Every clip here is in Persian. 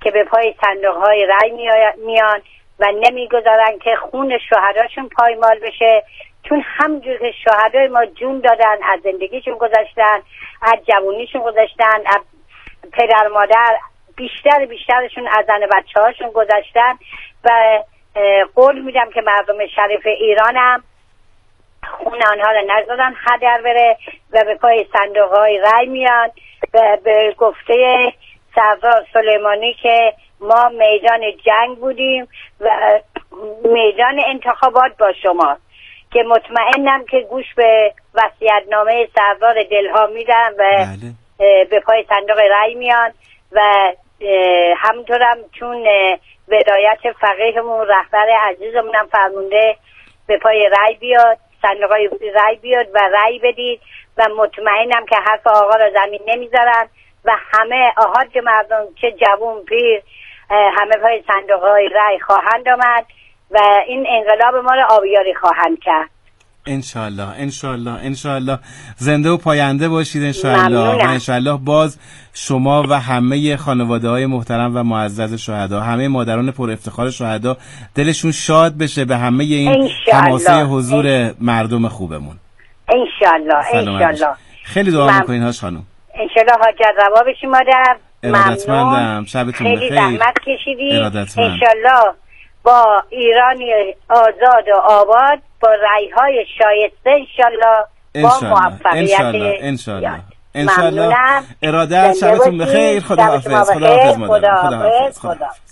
که به پای صندوق‌های رای میان و نمیگذارن که خون شهداشون پایمال بشه، چون همجور که شهدای ما جون دادن، از زندگیشون گذاشتن، از جوونیشون گذاشتن، از پدر مادر بیشترشون از زن بچه هاشون گذاشتن و قول میدم که مردم شریف ایرانم خون آنها رو نذارن هدر بره و به پای صندوق‌های رای میان و به گفته سردار سلیمانی که ما میدان جنگ بودیم و میدان انتخابات با شما، که مطمئنم که گوش به وصیت‌نامه سردار دلها میدن و به پای صندوق رای میان و همونطورم چون ولایت فقیهمون رهبر عزیزمونم فرمونده به پای رای بیاد، صندوقای رای بیاد و رای بدید و مطمئنم که حرف آقا را زمین نمیذارن و همه آهاد مردم چه جوون پیر همه پای صندوقای رای خواهند آمد و این انقلاب ما را آبیاری خواهند کرد. انشالله انشالله انشالله. زنده و پاینده باشید انشالله. و انشالله باز شما و همه خانواده های محترم و معزز شهدا، همه مادران پر افتخار شهدا دلشون شاد بشه به همه این تماسه حضور مردم خوبمون. انشالله انشالله. خیلی دعا میکنین هاش خانم. انشالله حاجت روا بشی مادر. ارادتمندم. شبتون بخیر. خیلی زحمت کشیدی. ارادتمند. انشالله با ایرانی آزاد و آباد با رأی‌های شایسته انشالله با موفقیت انشالله. انشالله. ارادت. شبتون بخیر. خداحافظ. خداحافظ مادر. خداحافظ.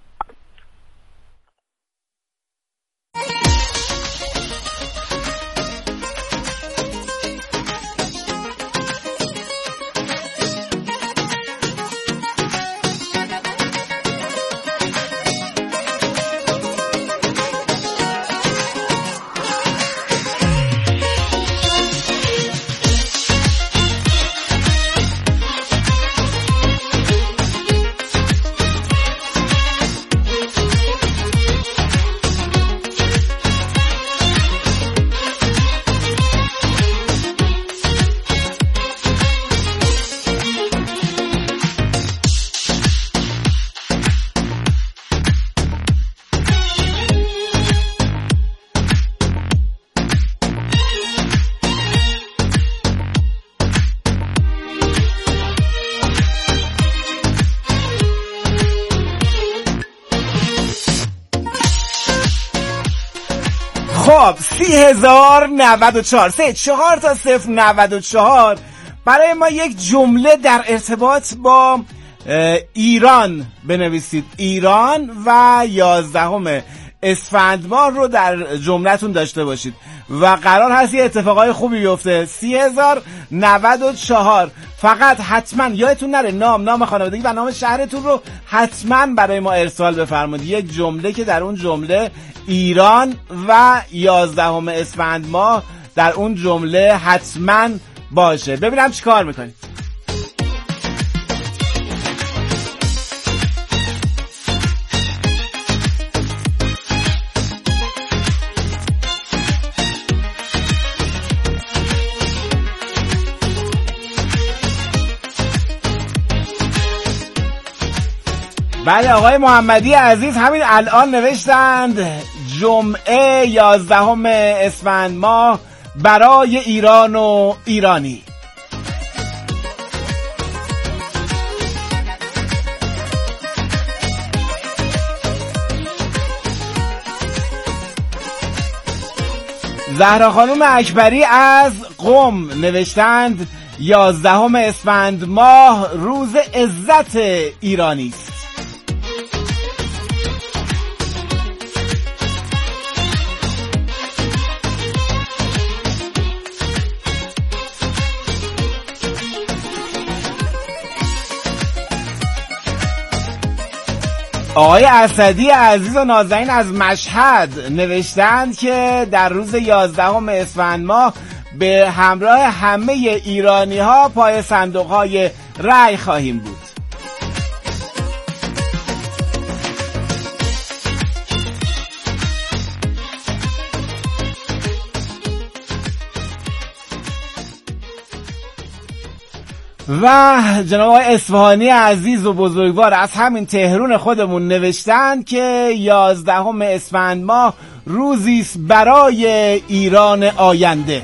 خب 30,094 4 تا 094 برای ما یک جمله در ارتباط با ایران بنویسید. ایران و 11 اسفند ماه رو در جملتون داشته باشید و قرار هست یه اتفاقای خوبی بیفته. 30,094. فقط حتما یادتون نره نام خانوادگی و نام شهرتون رو حتما برای ما ارسال بفرمایید. یک جمله که در اون جمله ایران و 11 اسفند ماه در اون جمله حتما باشه. ببینم چی کار میکنید. بله آقای محمدی عزیز همین الان نوشتند جمعه 11 اسفند ماه برای ایران و ایرانی. زهرا خانم اکبری از قم نوشتند 11 اسفند ماه روز عزت ایرانی است. آقای اسدی عزیز و نازنین از مشهد نوشتند که در روز 11 اسفند ماه به همراه همه ایرانی ها پای صندوق های رای خواهیم بود. و جناب آقای اصفهانی عزیز و بزرگوار از همین تهران خودمون نوشتن که 11 اسفند ماه روزی است برای ایران آینده.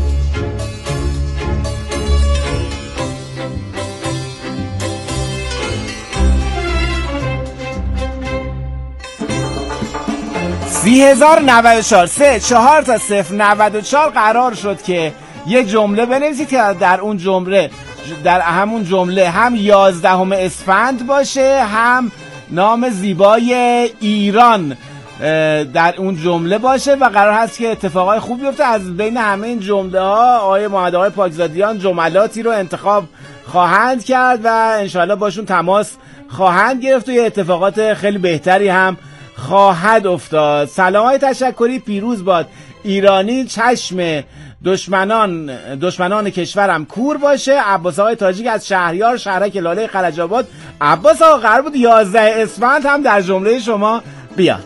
چهار تا 094 قرار شد که یک جمله بنویسید که در همون جمله هم 11 اسفند باشه، هم نام زیبای ایران در اون جمله باشه و قرار هست که اتفاقای خوب بیفته. از بین همه این جمله ها آقای محمد آقای پاکزادیان جملاتی رو انتخاب خواهند کرد و انشاءالله باشون تماس خواهند گرفت و یه اتفاقات خیلی بهتری هم خواهد افتاد. سلامای تشکری پیروز باد. ایرانی چشم دشمنان کشورم کور باشه. عباس آقای تاجیک از شهریار شهرک لاله خلج‌آباد. عباس آقا قرار بود 11 اسفند هم در جمله شما بیاد.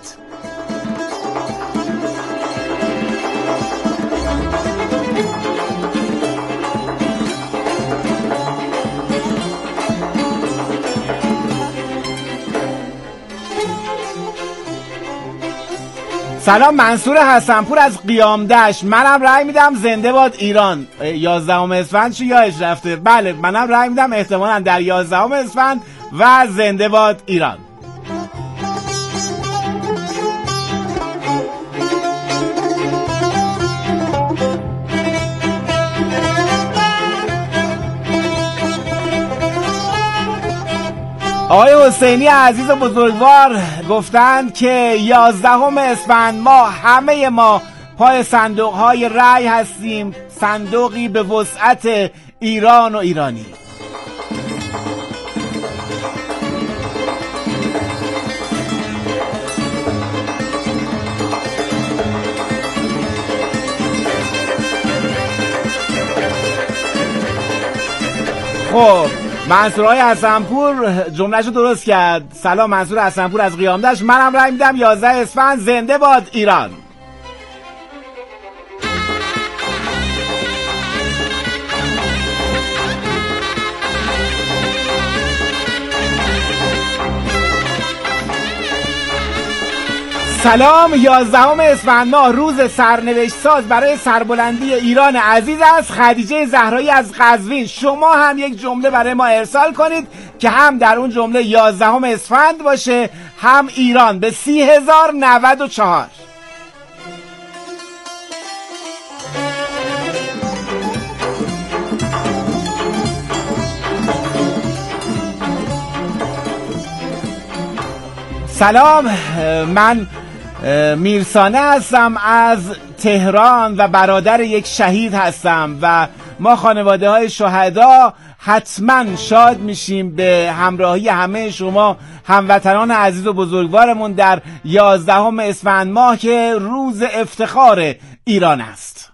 سلام، منصور حسنپور از قیامدشت. منم رأی میدم زنده باد ایران. 11 اسفند چی یادش رفته؟ بله منم رأی میدم احتمالاً در 11 اسفند و زنده باد ایران. آقای حسینی عزیز و بزرگوار گفتند که 11 اسفند ماه همه ما پای صندوق های رأی هستیم، صندوقی به وسعت ایران و ایرانی. خب منصور حسنپور جملهشو درست کرد. سلام، منصور حسنپور از قیامدشت. منم رأی میدم 11 اسفند زنده باد ایران. سلام، 11 اسفند ماه روز سرنوشت ساز برای سربلندی ایران عزیز است. خدیجه زهرایی از قزوین. شما هم یک جمله برای ما ارسال کنید که هم در اون جمله 11 اسفند باشه هم ایران به 30,094. سلام، من میرسانه هستم از تهران و برادر یک شهید هستم و ما خانواده های شهدا حتما شاد میشیم به همراهی همه شما هموطنان عزیز و بزرگوارمون در 11 اسفند ماه که روز افتخار ایران است.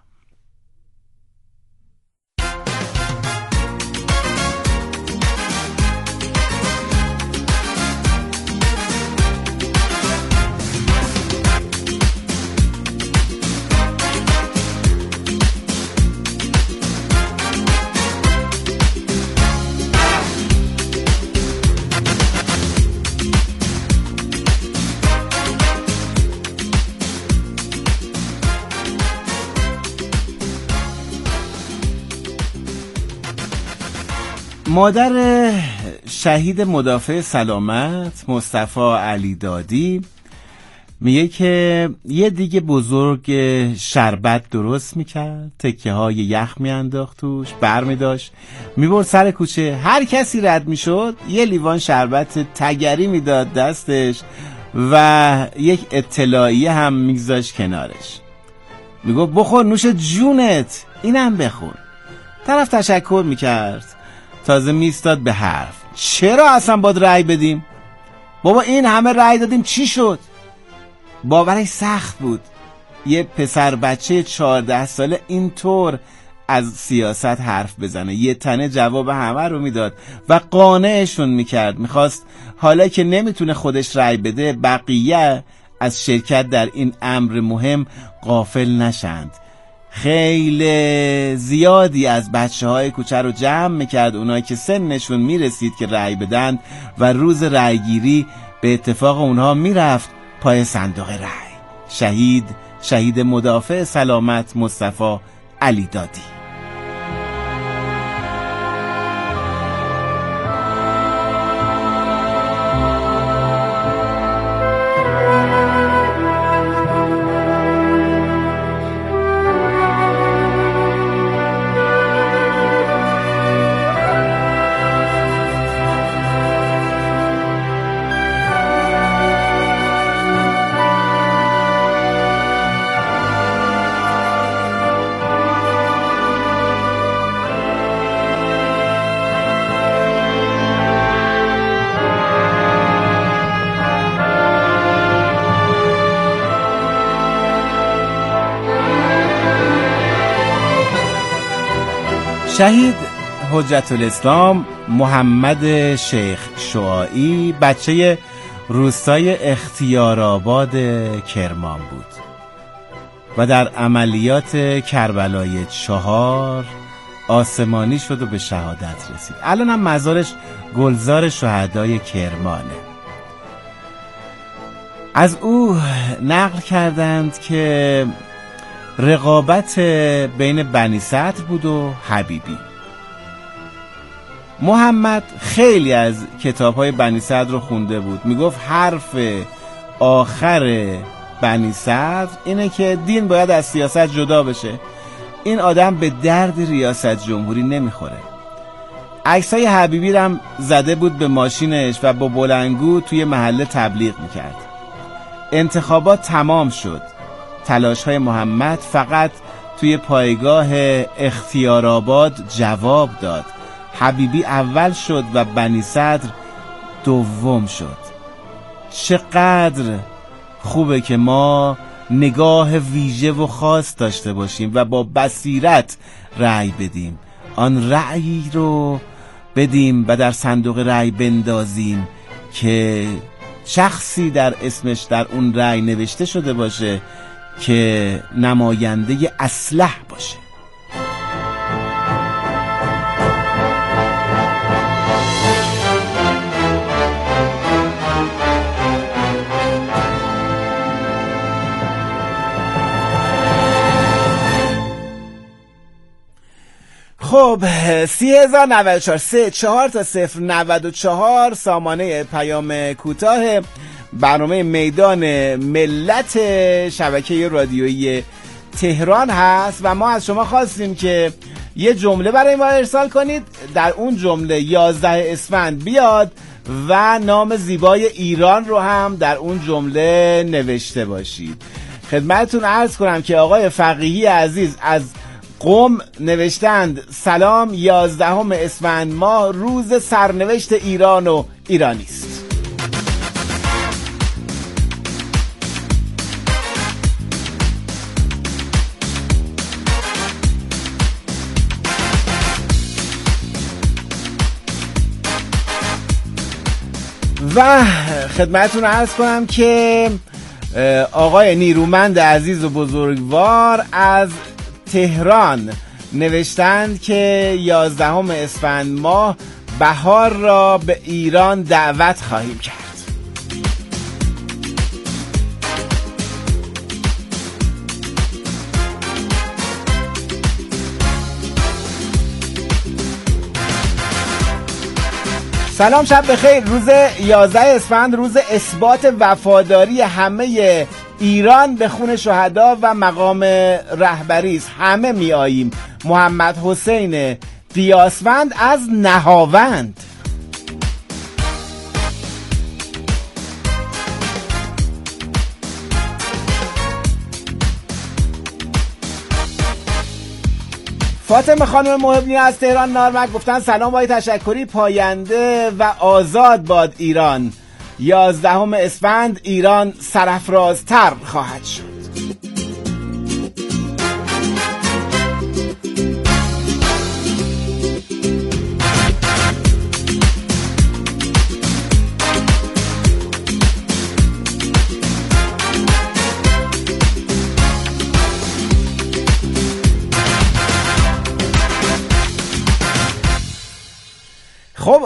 مادر شهید مدافع سلامت مصطفی علی دادی میگه که یه دیگه بزرگ شربت درست میکرد، تکه های یخ میانداخت توش، بر میداشت میبرد سر کوچه، هر کسی رد میشد یه لیوان شربت تگری میداد دستش و یک اطلاعیه هم میگذاشت کنارش. میگه بخور نوش جونت، اینم بخور. طرف تشکر میکرد، تازه میستاد به حرف. چرا اصلا باید رأی بدیم؟ بابا این همه رأی دادیم چی شد؟ باورش سخت بود یه پسر بچه 14 ساله اینطور از سیاست حرف بزنه. یه تنه جواب همه رو میداد و قانعشون میکرد. میخواست حالا که نمیتونه خودش رأی بده بقیه از شرکت در این امر مهم غافل نشند. خیلی زیادی از بچه‌های کوچه رو جمع میکرد، اونایی که سنشون میرسید که رأی بدن، و روز رأیگیری به اتفاق اونها میرفت پای صندوق رأی. شهید مدافع سلامت مصطفی علی دادی. شهید حجت الاسلام محمد شیخ شعاعی بچه روستای اختیارآباد کرمان بود و در عملیات کربلای 4 آسمانی شد و به شهادت رسید. الان هم مزارش گلزار شهدای کرمانه. از او نقل کردند که رقابت بین بنی صدر بود و حبیبی. محمد خیلی از کتاب‌های بنی صدر رو خونده بود. میگفت حرف آخر بنی صدر اینه که دین باید از سیاست جدا بشه. این آدم به درد ریاست جمهوری نمیخوره. عکسای حبیبی هم زده بود به ماشینش و با بلندگو توی محله تبلیغ میکرد. انتخابات تمام شد. تلاش‌های محمد فقط توی پایگاه اختیارآباد جواب داد. حبیبی اول شد و بنی صدر دوم شد. چقدر خوبه که ما نگاه ویژه و خاص داشته باشیم و با بصیرت رأی بدیم. آن رأیی رو بدیم و در صندوق رأی بندازیم که شخصی در اسمش در اون رأی نوشته شده باشه که نماینده اصلح باشه. خب 30,094 34 تا 094 سامانه پیام کوتاه برنامه میدان ملت شبکه رادیویی تهران هست و ما از شما خواستیم که یه جمله برای ما ارسال کنید. در اون جمله 11 اسفند بیاد و نام زیبای ایران رو هم در اون جمله نوشته باشید. خدمتتون عرض کنم که آقای فقیهی عزیز از قم نوشتند سلام، 11 اسفند ماه روز سرنوشت ایران و ایرانی است. و خدمتتون عرض کنم که آقای نیرومند عزیز و بزرگوار از تهران نوشتند که 11 اسفند ماه بهار را به ایران دعوت خواهیم کرد. سلام، شب بخیر. روز 11 اسفند روز اثبات وفاداری همه ایران به خون شهدا و مقام رهبری است. همه می آییم. محمد حسین قیاسوند از نهاوند. فاطمه خانم محبنی از تهران نارمک گفتن سلام آقای تشکری، پاینده و آزاد باد ایران. 11 اسفند ایران سرافرازتر خواهد شد.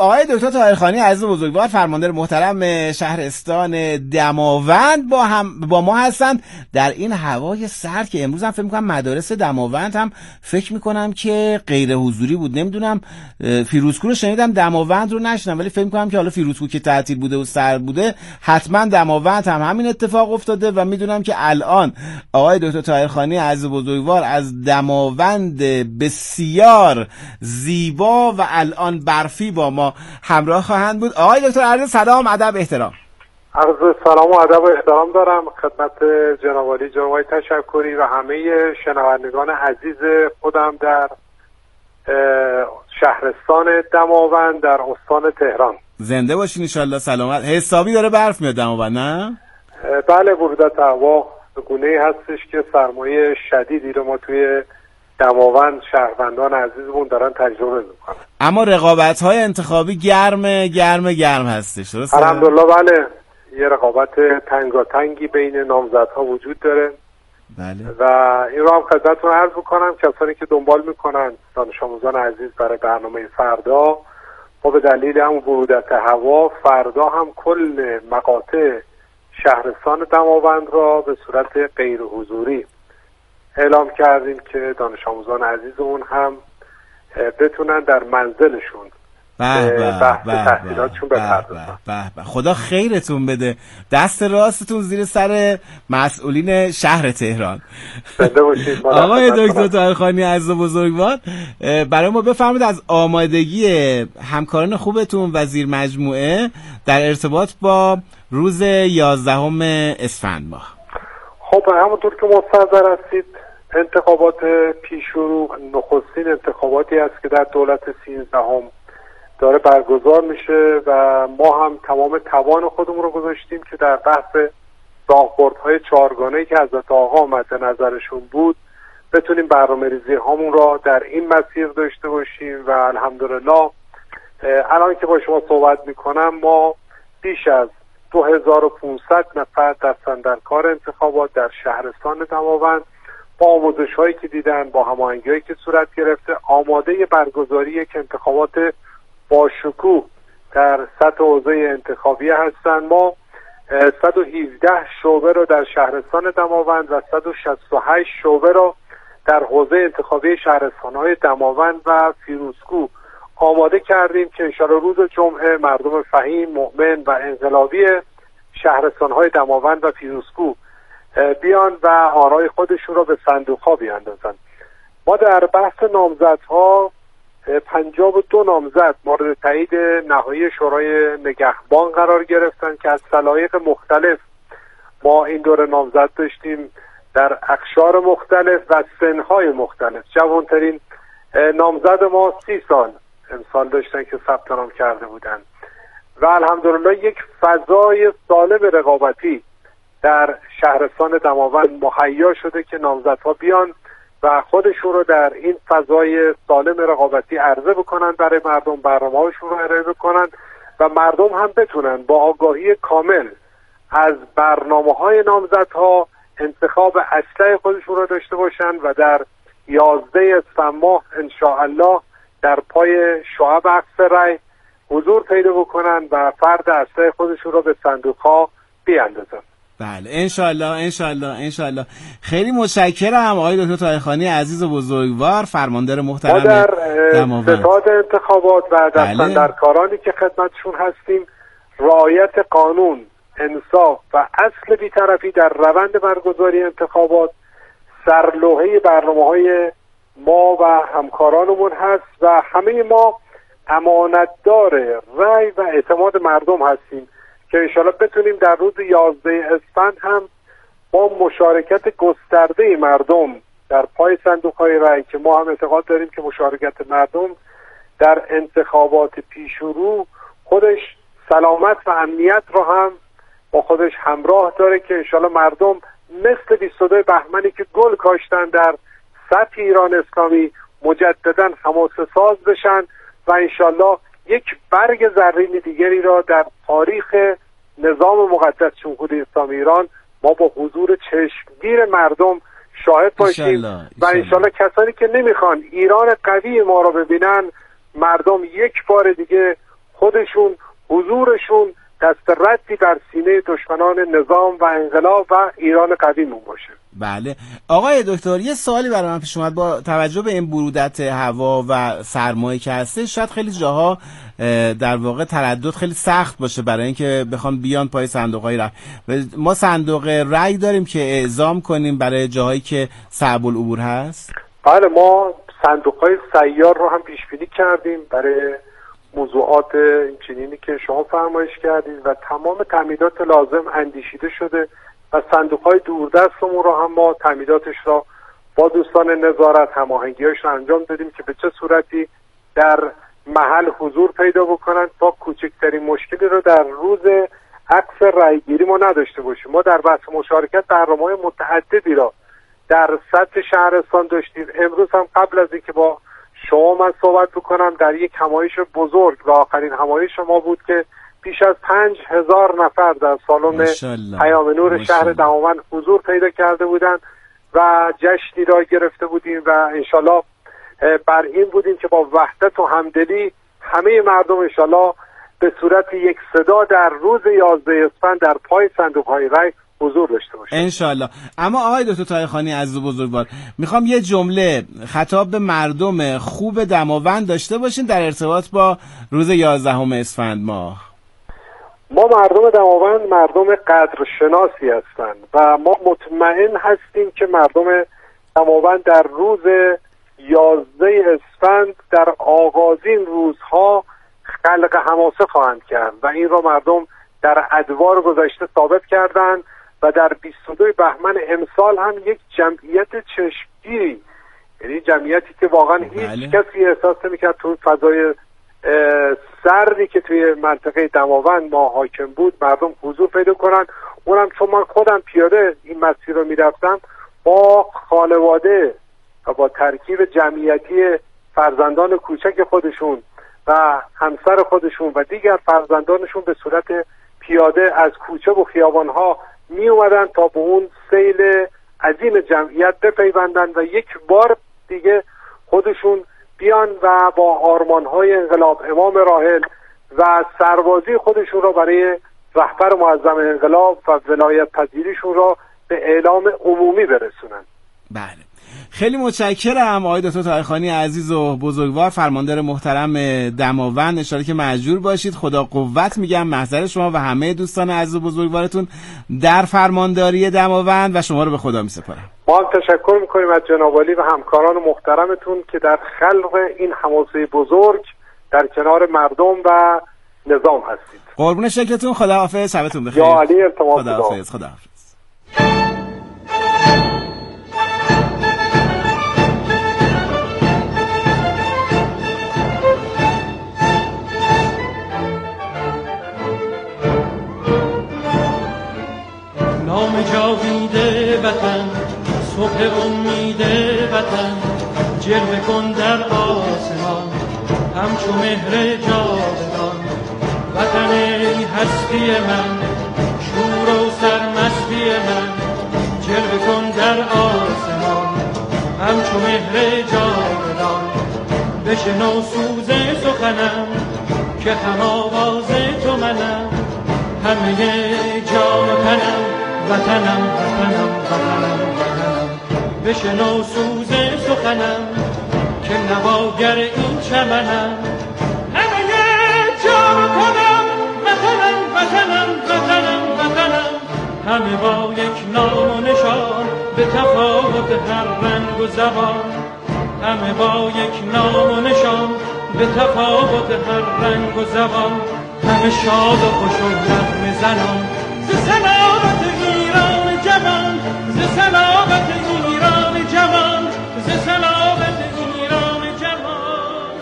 آقای دکتر طاهرخانی عزیز بزرگوار فرماندار محترم شهرستان دماوند با ما هستند در این هوای سرد که امروز هم فکر می‌کنم مدارس دماوند هم فکر می‌کنم که غیر حضوری بود. نمیدونم فیروزکو رو شنیدم، دماوند رو نشنیدم، ولی فکر می‌کنم که حالا فیروزکو که تعطیل بوده و سرد بوده حتما دماوند هم همین اتفاق افتاده و میدونم که الان آقای دکتر طاهرخانی عزیز بزرگوار از دماوند بسیار زیبا و الان برفی با ما همراه خواهند بود. آقای دکتر عرض سلام، ادب، احترام. عرض سلام و ادب و احترام دارم خدمت جناب عالی، جناب آقای تشکری و همه شنوندگان عزیز خودم در شهرستان دماوند در استان تهران. زنده باشین ان شاء الله. سلامت. حسابی داره برف میاد دماوند نه؟ بله، برودت هوا به گونه‌ای هستش که سرمایه شدیدی رو ما توی دماوند شهروندان عزیزمون دارن تجربه میکنن. اما رقابت‌های انتخابی گرم هستش، درسته؟ الحمدلله بله، یه رقابت تنگاتنگی بین نامزدها وجود داره. بله. و این رو هم خدمتتون عرض میکنم کسانی که دنبال میکنن دانش آموزان عزیز برای برنامه فردا، ما به دلیل هم برودت هوا فردا هم کل مقاطع شهرستان دماوند را به صورت غیر حضوری اعلام کردیم که دانش آموزان عزیزمون هم بتونن در منزلشون بحث تحصیلاتشون بپردازن. خدا خیرتون بده، دست راستتون زیر سر مسئولین شهر تهران. زنده باشید. آقای دکتر طاهرخانی عزیز و بزرگوار، برای ما بفرمایید از آمادگی همکاران خوبتون و زیر مجموعه در ارتباط با روز 11 اسفند ماه. خب همونطور که مستحضر هستید انتخابات پیشرو نخستین انتخاباتی است که در دولت 13 داره برگزار میشه و ما هم تمام توان خودمون رو گذاشتیم که در بحث راهبردهای چهارگانه‌ای که حضرت آقا مد نظرشون بود بتونیم برنامه‌ریزی هامون را در این مسیر داشته باشیم و الحمدلله الان که با شما صحبت میکنم ما بیش از 2500 نفر در کار انتخابات در شهرستان دماوند با آموزش هایی که دیدن، با هماهنگی هایی که صورت گرفته آماده برگزاری یک انتخابات با شکوه در سطح حوزه انتخابی هستند. ما 117 شعبه رو در شهرستان دماوند و 168 شعبه رو در حوزه انتخابی شهرستان‌های دماوند و فیروزکو آماده کردیم که انشاءالله روز جمعه مردم فهیم، مؤمن و انقلابی شهرستان‌های دماوند و فیروزکو بیان و آرای خودشون رو به صندوق‌ها بیاندازن. ما در بحث نامزدها 52 نامزد مورد تایید نهایی شورای نگهبان قرار گرفتن که از سلایق مختلف ما این دور نامزد داشتیم در اقشار مختلف و سنهای مختلف. جوانترین نامزد ما 30 سال امسال داشتن که ثبت نام کرده بودن و الحمدلله یک فضای سالم رقابتی در شهرستان دماوند مهیا شده که نامزدها بیان و خودشون رو در این فضای سالم رقابتی عرضه بکنن برای مردم، برنامه‌هاشون رو ارائه بکنن و مردم هم بتونن با آگاهی کامل از برنامه‌های نامزدها انتخاب اصلی خودشون رو داشته باشن و در 11 اسفند ماه ان شاء الله در پای شعب عکس رای حضور پیدا بکنن و فرد اصلی خودشون رو به صندوق‌ها بیاندازن. بله انشالله. خیلی متشکرم آقای دکتر طاهرخانی عزیز و بزرگوار فرماندار محترم دماوند. در ستاد انتخابات و دستاندرکارانی که خدمتشون هستیم رعایت قانون، انصاف و اصل بی‌طرفی در روند برگزاری انتخابات سرلوحه برنامه‌های ما و همکارانمون هست و همه ما امانتدار رأی و اعتماد مردم هستیم که انشاءالله بتونیم در روز 11 اسفند هم با مشارکت گسترده مردم در پای صندوق‌های رأی که ما هم اعتقاد داریم که مشارکت مردم در انتخابات پیشرو خودش سلامت و امنیت رو هم با خودش همراه داره که انشاءالله مردم مثل 22 بهمنی که گل کاشتن در سطح ایران اسلامی مجددا حماسه ساز بشن و انشاءالله یک برگ زرین دیگری را در تاریخ نظام مقدس جمهوری اسلامی ایران ما با حضور چشمگیر مردم شاهد باشیم و انشاءالله کسانی که نمیخوان ایران قوی ما را ببینن مردم یک بار دیگه خودشون حضورشون دست ردی بر سینه دشمنان نظام و انقلاب و ایران قدیمون باشه. بله آقای دکتر، یه سوالی برای من پیش اومد. با توجه به این برودت هوا و سرمایه که هسته، شاید خیلی جاها در واقع تردد خیلی سخت باشه برای اینکه بخوام بیان پای صندوق‌های رای. ما صندوق رای داریم که اعزام کنیم برای جاهایی که صعب العبور هست؟ بله، ما صندوق‌های سیار رو هم پیش بینی کردیم برای موضوعات اینچنینی که شما فرمایش کردید و تمام تامینات لازم اندیشیده شده و صندوق‌های دوردستمون رو هم ما تامیناتش را با دوستان نظارت هماهنگی‌هاش رو انجام دادیم که به چه صورتی در محل حضور پیدا بکنن تا کوچکترین مشکلی رو در روز عکس رایگیری ما نداشته باشیم. ما در بحث مشارکت برنامه‌های متعددی را در سطح شهرستان داشتیم. امروز هم قبل از اینکه با شما من صحبت بکنم در یک همایش بزرگ و آخرین همایش ما بود که بیش از 5000 نفر در سالن پیام نور شهر دماوند حضور پیدا کرده بودند و جشنی را گرفته بودیم و انشالله بر این بودیم که با وحدت و همدلی همه مردم انشالله به صورت یک صدا در روز 11 اسفند در پای صندوق‌های رای حضور داشته باشه انشالله. اما آقای دکتر طایخانی عزیز و بزرگوار، میخوام یه جمله خطاب به مردم خوب دماوند داشته باشین در ارتباط با روز 11 اسفند ماه. ما مردم دماوند مردم قدرشناسی هستند و ما مطمئن هستیم که مردم دماوند در روز 11 اسفند در آغازین روزها خلق حماسه خواهند کرد و این را مردم در ادوار گذشته ثابت کردند و در 22 بهمن امسال هم یک جمعیت چشمگیری، یعنی جمعیتی که واقعا هیچ کسی احساس نمی‌کرد تو فضای سردی که توی منطقه دماوند ما حاکم بود مردم حضور پیدا کنن. اونم چون من خودم پیاده این مسیر رو میرفتم با خانواده و با ترکیب جمعیتی فرزندان کوچک خودشون و همسر خودشون و دیگر فرزندانشون به صورت پیاده از کوچه و خیابانها می اومدن تا به اون سیل عظیم جمعیت بپیوندن و یک بار دیگه خودشون بیان و با آرمان‌های انقلاب امام راحل و سربازی خودشون را برای رهبر معظم انقلاب و ولایت پذیریشون را به اعلام عمومی برسونن. بله خیلی متشکرم آقای دکتر طایخانی عزیز و بزرگوار، فرماندار محترم دماوند. اشاره که مأجور باشید. خدا قوت میگم محضر شما و همه دوستان عزیز و بزرگوارتون در فرمانداری دماوند و شما رو به خدا میسپارم. ما هم تشکر میکنیم از جناب عالی و همکاران محترمتون که در خلق این حماسه بزرگ در کنار مردم و نظام هستید. قربون شکلتون. خداحافظ. شبتون بخیر. یا علی التماس. خداحافظ. نام جاویده وطن، صبح امید وطن، جلوه کن در آسمان همچو مهر جاودان. وطن ای هستی من، شور و سرمستی من، جلوه کن در آسمان همچو مهر جاودان. بشنو سوز سخنم که هم آواز تو منم، همه جان و تنم وطنم وطنم وطنم وطنم. بشنو سوز سخنم که نواگر این چمنم، همه جان و تنم وطنم وطنم وطنم وطنم. همه با یک نام و نشان به تفاوت هر رنگ و زبان، همه با یک نام و نشان به تفاوت هر رنگ و زبان. همه شاد و خوش و نغمه زنان ز سلامت ایران جوان، ز سلامت ایران جوان، ز سلامت ایران جوان.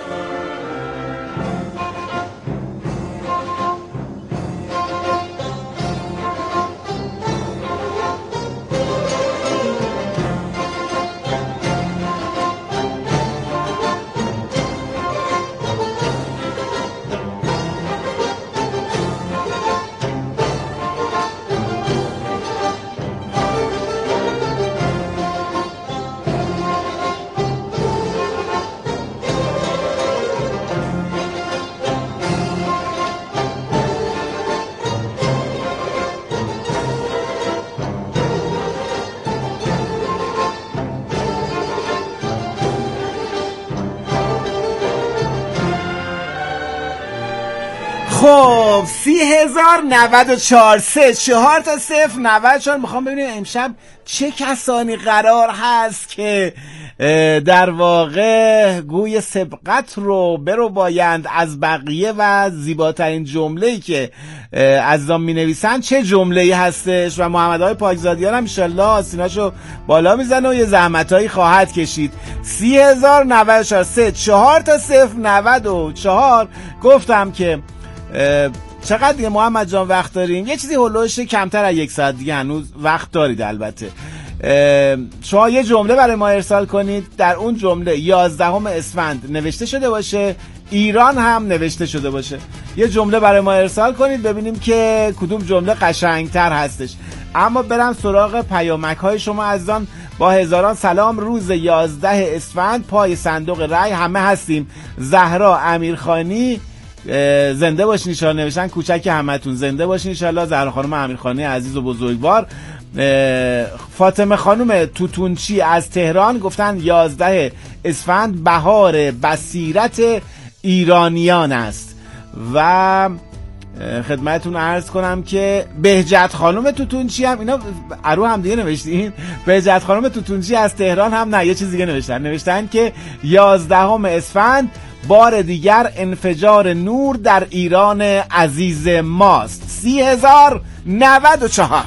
خب 30,094 4 تا 0 میخوام ببینیم امشب چه کسانی قرار هست که در واقع گوی سبقت رو برو بایند از بقیه و زیباترین جمله‌ای که عزیزان می نویسن چه جمله‌ای هستش و محمد آقای پاکزادیان هم انشالله آستیناشو بالا میزنه و یه زحمتایی خواهد کشید. 30,094 4 تا 0 گفتم که چقدر دیگه محمد جان وقت داریم؟ یه چیزی هلوش کمتر از 1 ساعت دیگه هنوز وقت دارید. البته شما یه جمله برای ما ارسال کنید، در اون جمله 11 اسفند نوشته شده باشه، ایران هم نوشته شده باشه. یه جمله برای ما ارسال کنید ببینیم که کدوم جمله قشنگتر هستش. اما برم سراغ پیامک های شما عزیزان. با هزاران سلام، روز 11 اسفند پای صندوق رای همه هستیم. زهرا امیرخانی زنده باشین انشالله نوشتن، کوچک همتون زنده باشین انشالله. زهرا خانم امیرخانی عزیز و بزرگوار. فاطمه خانم توتونچی از تهران گفتن 11 اسفند بهار بصیرت ایرانیان است. و خدمتتون عرض کنم که بهجت خانم توتونچی هم، اینا ارو هم دیگه نوشتین. بهجت خانم توتونچی از تهران هم نه، یه چیز دیگه نوشتن که 11 اسفند بار دیگر انفجار نور در ایران عزیز ماست. 30,094.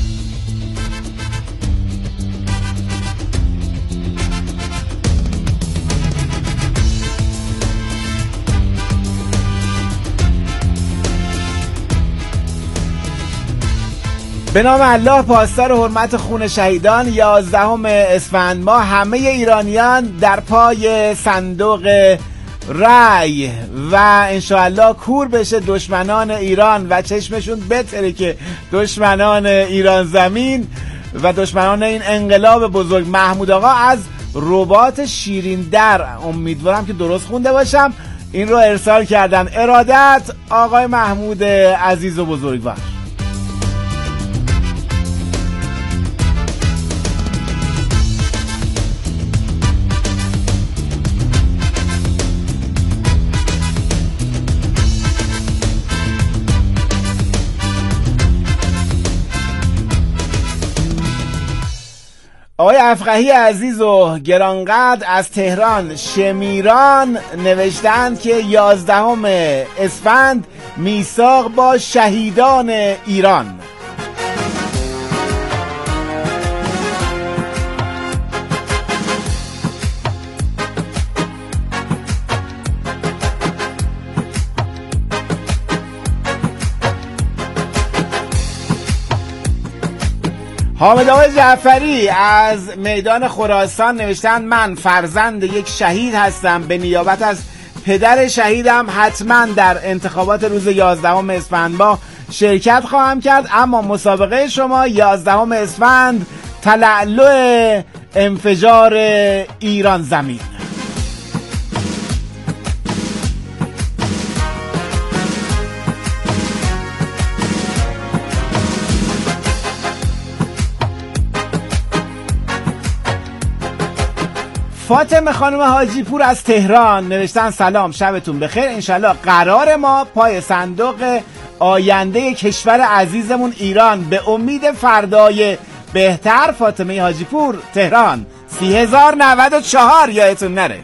به نام الله پاسدار حرمت خون شهیدان، 11 اسفند ما همه ایرانیان در پای صندوق رای و انشاءالله کور بشه دشمنان ایران و چشمشون بتره که دشمنان ایران زمین و دشمنان این انقلاب بزرگ. محمود آقا از رباط شیرین در، امیدوارم که درست خونده باشم، این رو ارسال کردن. ارادت آقای محمود عزیز و بزرگوار. آقای افقهی عزیز و گرانقدر از تهران شمیران نوشتند که 11 اسفند میثاق با شهیدان ایران. حامد آقای جعفری از میدان خراسان نوشتن من فرزند یک شهید هستم، به نیابت از پدر شهیدم حتما در انتخابات روز 11 اسفند با شرکت خواهم کرد، اما مسابقه شما 11 اسفند تلألؤ انفجار ایران زمین. فاطمه خانم حاجی پور از تهران نوشتن سلام شبتون بخیر، انشالله قرار ما پای صندوق آینده کشور عزیزمون ایران به امید فردای بهتر. فاطمه حاجی پور تهران. 30,094 یادتون نره.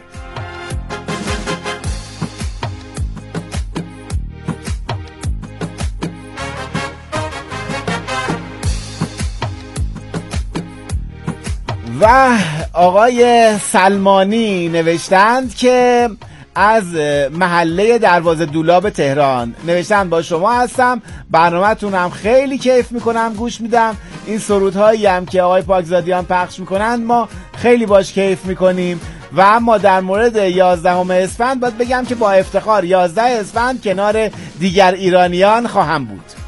و آقای سلمانی نوشتند که از محله دروازه دولاب تهران نوشتند با شما هستم، برنامه‌تون هم خیلی کیف میکنم گوش میدم، این سرودهایی هم که آقای پاکزادیان پخش میکنند ما خیلی باش کیف میکنیم. و اما در مورد 11 اسفند باید بگم که با افتخار 11 اسفند کنار دیگر ایرانیان خواهم بود.